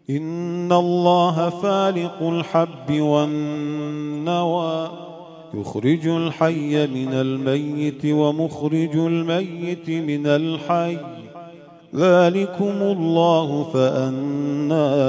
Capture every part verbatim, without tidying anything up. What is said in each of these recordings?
إن الله فالق الحب والنوى يخرج الحي من الميت ومخرج الميت من الحي ذلكم الله فأنى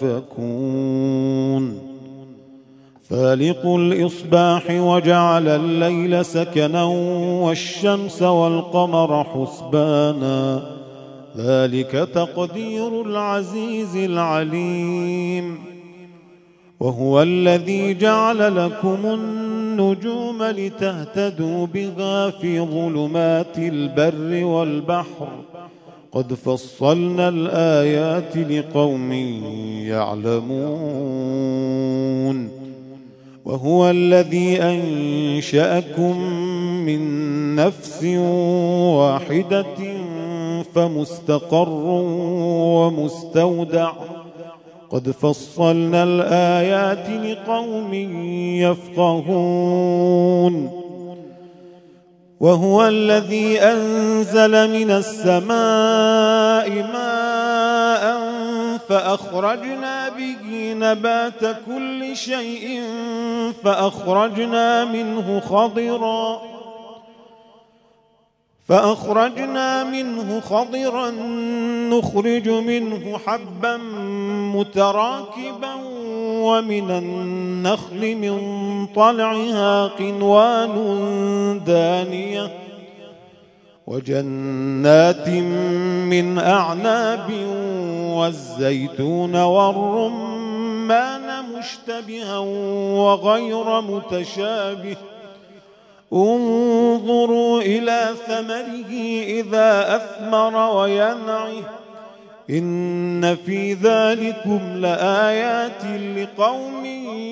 تؤفكون فالق الإصباح وجعل الليل سكنا والشمس والقمر حسبانا ذلك تقدير العزيز العليم وهو الذي جعل لكم النجوم لتهتدوا بها في ظلمات البر والبحر قد فصلنا الآيات لقوم يعلمون وهو الذي أنشأكم من نفس واحدة فمستقر ومستودع قد فصلنا الآيات لقوم يفقهون وهو الذي أنزل من السماء ماء فأخرجنا به نبات كل شيء فأخرجنا منه خضرا فأخرجنا منه خضرا نخرج منه حبا متراكبا ومن النخل من طلعها قنوان دانية وجنات من أعناب والزيتون والرمان مشتبها وغير متشابه انظروا إلى ثمره إذا أثمر وينعه إن في ذلكم لآيات لقوم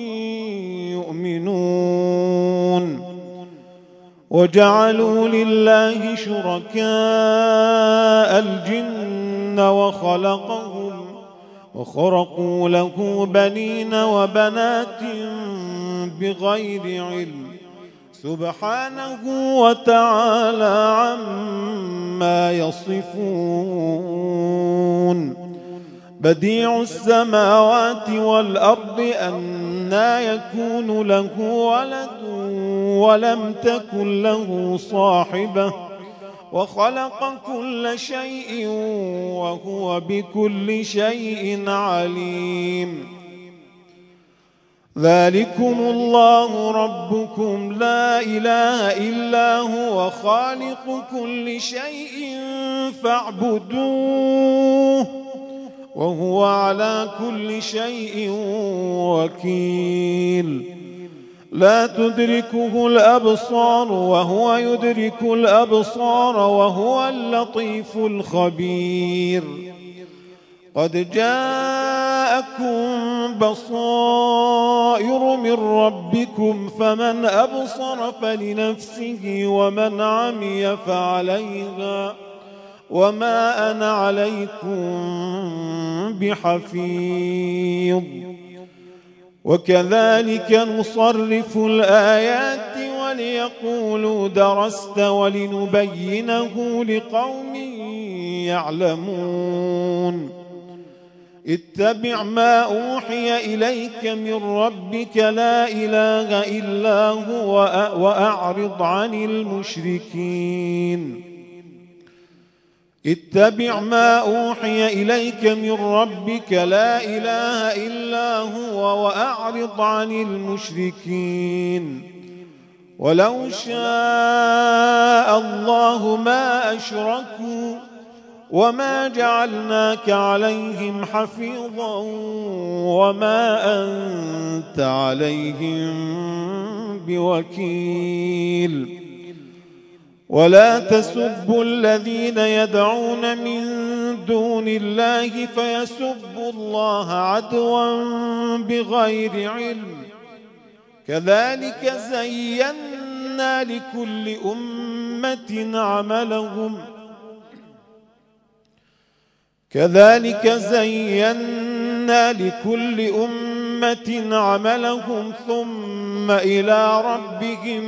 يؤمنون وجعلوا لله شركاء الجن وخلقهم وخرقوا له بنين وبنات بغير علم سبحانه وتعالى عما يصفون بديع السماوات والأرض أنى يكون له ولد ولم تكن له صاحبة وخلق كل شيء وهو بكل شيء عليم ذلكم الله ربكم لا إله إلا هو خالق كل شيء فاعبدوه وهو على كل شيء وكيل لا تدركه الأبصار وهو يدرك الأبصار وهو اللطيف الخبير قد جاءكم بصائر من ربكم فمن أبصر فلنفسه ومن عمي فعليها وما أنا عليكم بحفيظ وكذلك نصرف الآيات وليقولوا درست ولنبينه لقوم يعلمون اتبع ما أوحي إليك من ربك لا إله إلا هو وأعرض عن المشركين اتبع ما أوحي إليك من ربك لا إله إلا هو وأعرض عن المشركين ولو شاء الله ما أشركوا وما جعلناك عليهم حفيظا وما أنت عليهم بوكيل ولا تسبوا الذين يدعون من دون الله فيسبوا الله عدوا بغير علم كذلك زينا لكل أمة عملهم كذلك زينا لكل أمة عملهم ثم إلى ربهم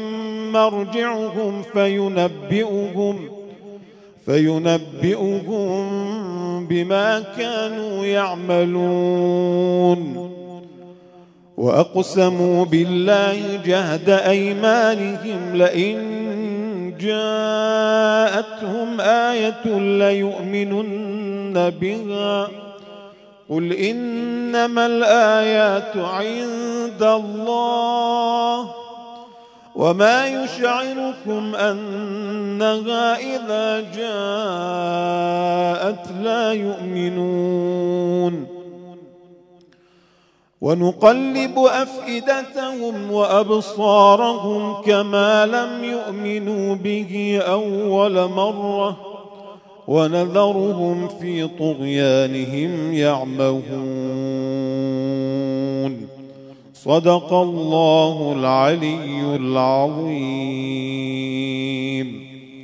مرجعهم فينبئهم فينبئهم بما كانوا يعملون وأقسموا بالله جهد أيمانهم لئن جاءتهم آية ليؤمنن بها قل إنما الآيات عند الله وما يشعركم أنها إذا جاءت لا يؤمنون ونقلب أفئدتهم وأبصارهم كما لم يؤمنوا به أول مرة ونذرهم في طغيانهم يعمهون صدق الله العلي العظيم.